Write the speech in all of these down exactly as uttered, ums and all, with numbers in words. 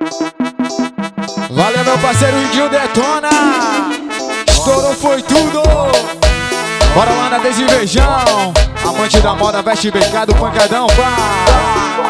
Valeu, meu parceiro Índio Detona. Estourou, foi tudo. Bora lá na Desivejão. Amante da moda, veste becado, pancadão, pá.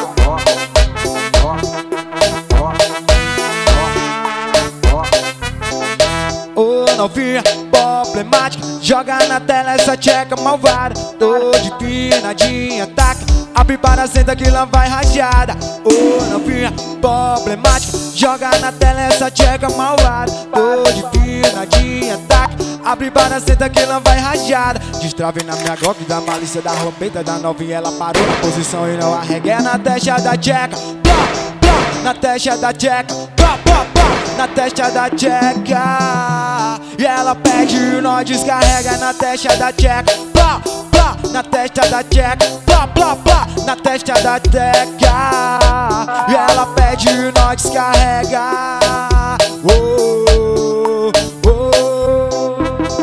Ô novinha problemática, joga na tela essa tcheca malvada. Tô de pinadinha, taca, abre para senta que lá vai rajada. Ô novinha problemática, joga na tela essa tcheca malvada. Tô de pinadinha, taca, abre para senta que lá vai rajada. Destrave na minha Glock, da malícia da roupeta da novinha. Ela parou na posição e não arregué na testa da tcheca. Plá, plá, na testa da tcheca. Plá, plá, plá, na testa da tcheca. E ela pede e nós descarrega na testa da tcheca. Plá, plá, na testa da tcheca. Plá, plá, plá, na testa da tcheca. E ela pede e nós descarrega. Oh, oh.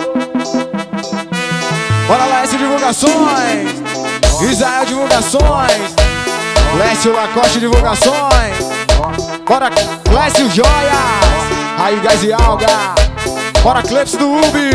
Bora lá, esse divulgações. Israel divulgações. Lécio Lacoste divulgações. Bora Lécio Joias. Aí Gás e Alga. Bora Clips do Ubi.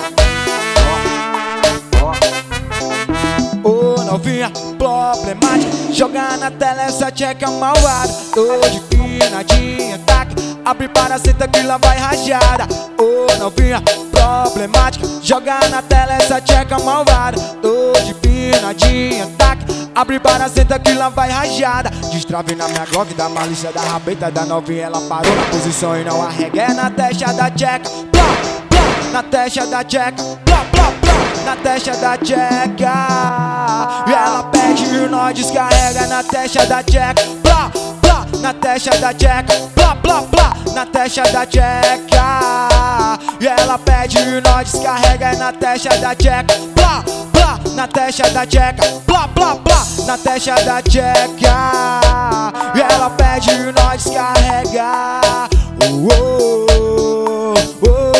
Ô novinha problemática, joga na tela essa tcheca malvada. Tô de pinadinha, taca, abre para senta que lá vai rajada. Ô novinha problemática, joga na tela essa tcheca malvada. Tô de pinadinha, taca, abre para senta que lá vai rajada. Destrave na minha Glock, da malícia da rabeta da novinha. Ela parou na posição e não arregué na testa da tcheca. Plá, plá, na testa da tcheca. Plá, plá, plá, na testa da tcheca. E ela pede e nós descarrega na testa da tcheca. Plá, plá, na testa da tcheca. Plá, plá, plá, na testa da tcheca. E ela pede e nós descarrega na testa da tcheca. Plá, plá, na testa da tcheca. Plá, plá, plá, na testa da tcheca. E ela pede e nós descarrega. Oh, oh, oh.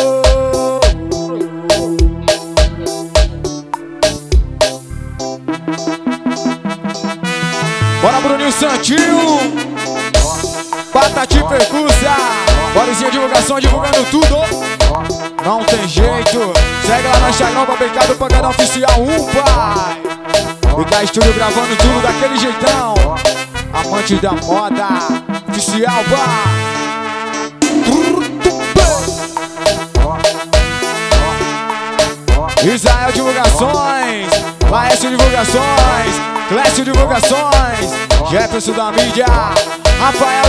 Bora Bruninho Santinho, Patati Percussa. Borizinha divulgação, divulgando tudo. Não tem jeito. Segue lá no Instagram, Babecado Pancadão Oficial um, pai. B K Estúdio gravando tudo daquele jeitão. Amante da moda oficial, pai. Israel divulgações, Laércio divulgações, Clécio divulgações, Jefferson da mídia, Rafael